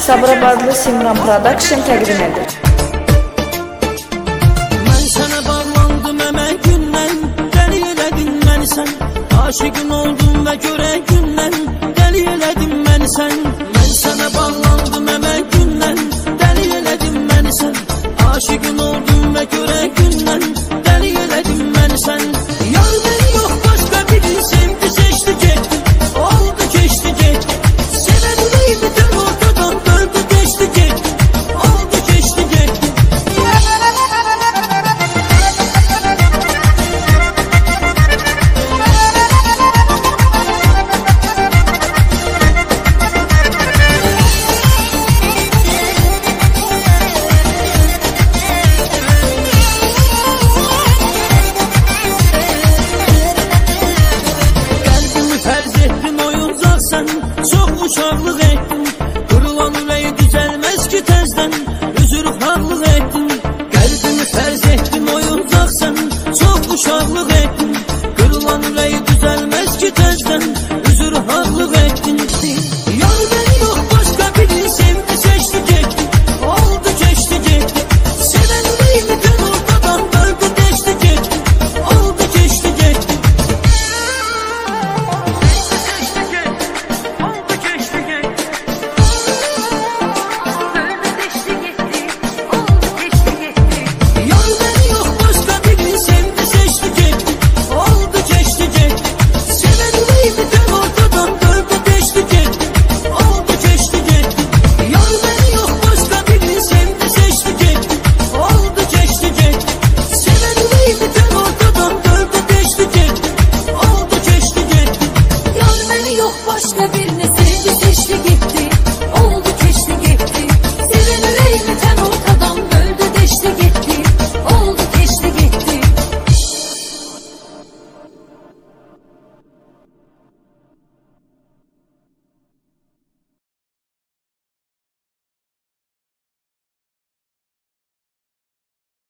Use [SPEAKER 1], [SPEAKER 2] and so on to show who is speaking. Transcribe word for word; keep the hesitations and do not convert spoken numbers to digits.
[SPEAKER 1] Sabirabadlı Simran Production təqdim edir.
[SPEAKER 2] Mən sənə bağlandım əmək gündən, dəli elədin məni sən. Aşıqın oldum və görək gündən, dəli elədin məni sən. Mən sənə bağlandım əmək gündən, dəli elədin məni sən. Aşıqın oldum və görək gündən, dəli elədin məni sən. Yar beni yox başqa biri sevdi, seçdi getdi, oldu keçdi getdi. Sevədim bütün ortadan böldü geçti getdi, oldu keçdi getdi. Qəlbimi fərz etdin oyuncaqsan, çox uşaqlıq